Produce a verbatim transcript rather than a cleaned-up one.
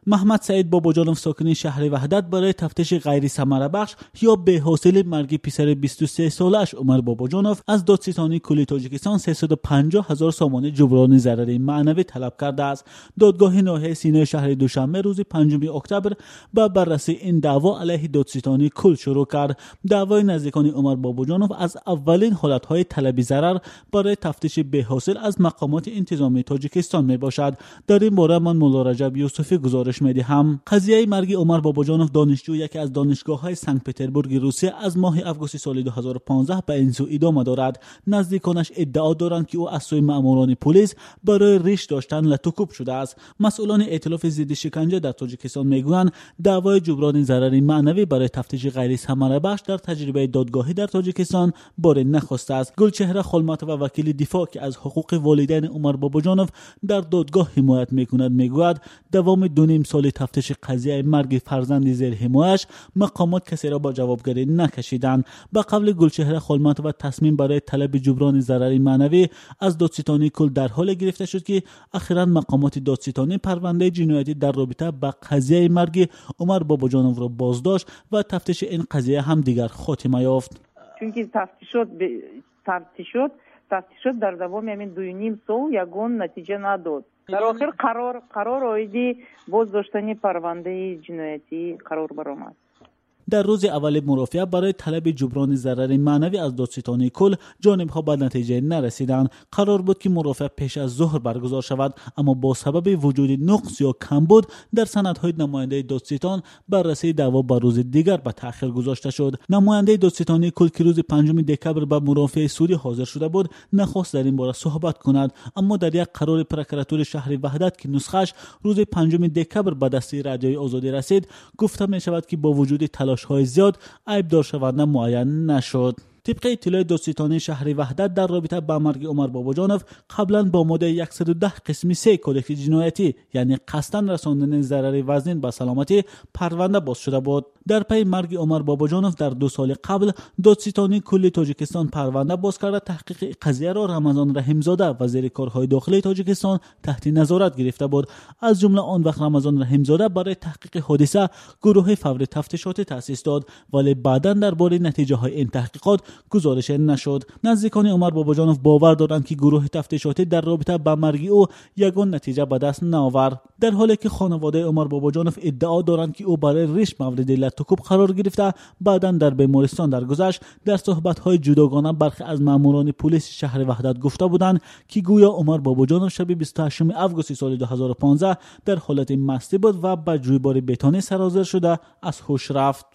محمد سعید باباجانوف ساکن شهر وحدت برای تفتیش غیر ثمره بخش یا به‌حاصل مرگ پسر بیست و سه سالش عمر باباجانوف از دادستانی کلی تاجیکستان سیصد و پنجاه هزار سوم جبران ضرر معنوی طلب کرده است. دادگاه ناحیه سینه شهر دوشنبه روز پنجم اکتبر با بررسی این دعوا علیه دادستانی کل شروع کرد. دعوای نزدیکان عمر باباجانوف از اولین حالت‌های طلب ضرر برای تفتیش به‌حاصل از مقامات انتظامی تاجیکستان میباشد. در این باره من مولا رجب یوسفی گزارش میدهم. قضیه مرگ عمر باباجانوف دانشجو یکی از دانشگاه‌های سنت پترزبورگ روسیه از ماه آگوست سال دو هزار و پانزده به این سو ادامه دارد. نزدیکانش ادعا دارند که او از سوی ماموران پلیس برای ریش داشتن لطوکوب شده است. مسئولان ائتلاف ضد شکنجه در تاجیکستان میگویند دعوای جبران ضرر معنوی برای تفتیش غیر ثمره بخش در تجربه دادگاهی در تاجیکستان بار نخسته است. گلچهره خلمت و وکیل دفاع که از حقوق والدین عمر باباجانوف در دادگاه حمایت میکند میگوید دوام دو نیم سال تفتیش قضیه مرگ فرزند زیر حمایش مقامات کسی را با جوابگری نکشیدند. به قول گلچهره خلمت و تصمیم برای طلب جبران ضرر معنوی از دادستانی کل در حال گرفته شد که اخیراً مقامات دادستانی پرونده جنایتی در رابطه با قضیه مرگ عمر باباجانوف را بازداشت و تفتیش این قضیه هم دیگر خاتمه یافت. چونکه تفتیش شد تفتیش شد تفتیش شد در دوام همین دو نیم سال یگان نتیجه نداد. در آخر قرار قرار آیدی بازداشتنی پرونده جنایتی قرار برآمد. در روز اول مرافعه برای طلب جبران ضرر معنوی از دادستانی کل جانب‌ها به نتیجه نرسیدند. قرار بود که مرافعه پیش از ظهر برگزار شود، اما با سبب وجود نقص یا کمبود در سندهای نماینده دادستان بررسی دعوا به روز دیگر به تأخیر گذاشته شد. نماینده دادستانی کل که روز پنجم دکبر به مرافعه سوری حاضر شده بود نخواست در این باره صحبت کند، اما در یک قرار پرکراتور شهر وحدت که نسخش روز پنجم دکبر به دسته رادیوی آزادی رسید گفته می شود که با وجود های زیاد عیبدار شونده معین نشد. طبق اطلاع دادستانی شهر وحدت در رابطه با مرگ عمر باباجانوف قبلا با ماده صد و ده قسم سه کدکس جنایتی یعنی قصداً رساندن ضرر وزین به سلامتی پرونده باز شده بود. در پی مرگ عمر باباجانوف در دو سال قبل دادستانی کل تاجیکستان پرونده باز کرده تحقیق قضیه را رمضان رحیمزاده وزیر کارهای داخلی تاجیکستان تحت نظارت گرفته بود. از جمله آن وقت رمضان رحیمزاده برای تحقیق حادثه گروه فوری تفتیشاتی تأسیس داد، ولی بعداً درباره نتیجه های این تحقیقات گزارش نشد. نزدیکان عمر باباجانوف باور دارند که گروه تفتیشاتی در رابطه با مرگ او یگان نتیجه به دست نآورد، در حالی که خانواده عمر باباجانوف ادعا دارند که او برای ریش مورد لطوکوب قرار گرفته بعداً در بیمارستان درگذشت. در صحبت‌های جداگانه برخی از ماموران پلیس شهر وحدت گفته بودند که گویا عمر باباجانوف شب بیست و هشتم آگوست سال دو هزار و پانزده در حالت مستی بود و به جویبار بتانی سرازیر شده از هوش رفت.